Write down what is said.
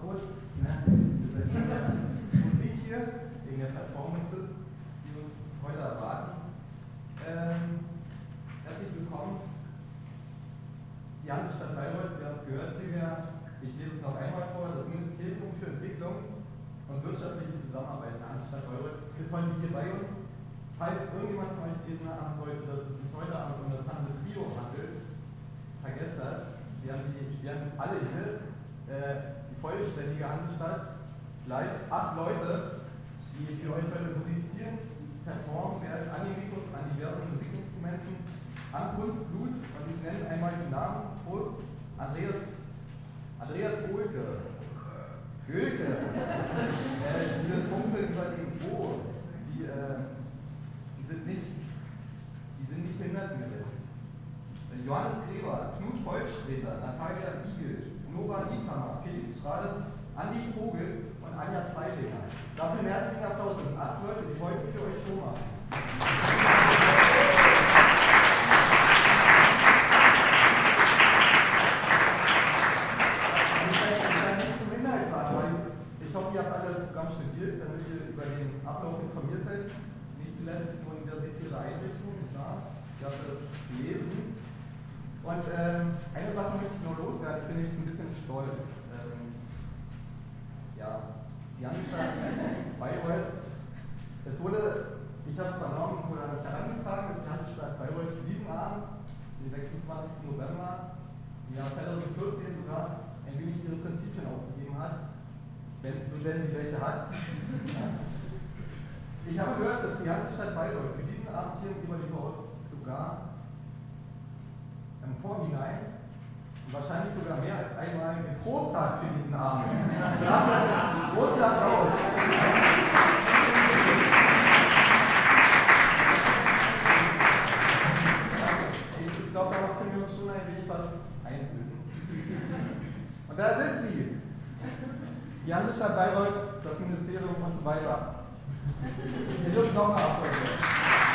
kurz, Musik hier, wegen der Performances, die uns heute erwarten. Herzlich willkommen. Die Hansestadt Bayreuth, wir haben es gehört, ich lese es noch einmal vor, das Ministerium für Entwicklung und wirtschaftliche Zusammenarbeit der Hansestadt Bayreuth ist heute hier bei uns. Falls irgendjemand von euch gelesen haben sollte, dass es sich heute Abend um das Hanse-Trio handelt, vergesst das. Wir haben alle hier, die vollständige Hansestadt, live 8 Leute, die für euch heute musizieren, performen, werden Animikos an diversen Musikinstrumenten, an Kunst, Blut, und ich nenne einmal den Namen: Prost, Andreas Gölke. Diese Kumpel über dem O, die sind nicht behindertengerecht. Johannes Gräber, Knut Holzstreter, Natalia Igel, Nora Niethammer, Felix Strade, Andi Vogel und Anja Zeilinger. Dafür einen herzlichen Applaus. Und 8 Leute, die heute für euch Show machen. Ich hoffe, ihr habt alle das Programm studiert, damit ihr über den Ablauf informiert seid. Nicht zuletzt die universitäre Einrichtung, nicht wahr? Ihr habt das gelesen. Und eine Sache möchte ich nur loswerden, ich bin nämlich ein bisschen stolz. Die Hansestadt Bayreuth, ich habe es vernommen, es wurde an mich herangetragen, dass die Hansestadt Bayreuth diesen Abend, den 26. November, im Jahr 2014 sogar ein wenig ihre Prinzipien aufgegeben hat. So denn sie welche hat. Ich habe gehört, dass die Hansestadt Bayreuth für diesen Abend hier im Eberli-Haus sogar im Vorhinein und wahrscheinlich sogar mehr als einmal geprobt hat für diesen Abend. Dafür großer Applaus. Ich glaube, darauf können wir uns schon ein wenig was einbilden. Und da sind sie. Die Hansestadt Bayreuth, das Ministerium und so weiter. Wir dürfen nochmal abholen.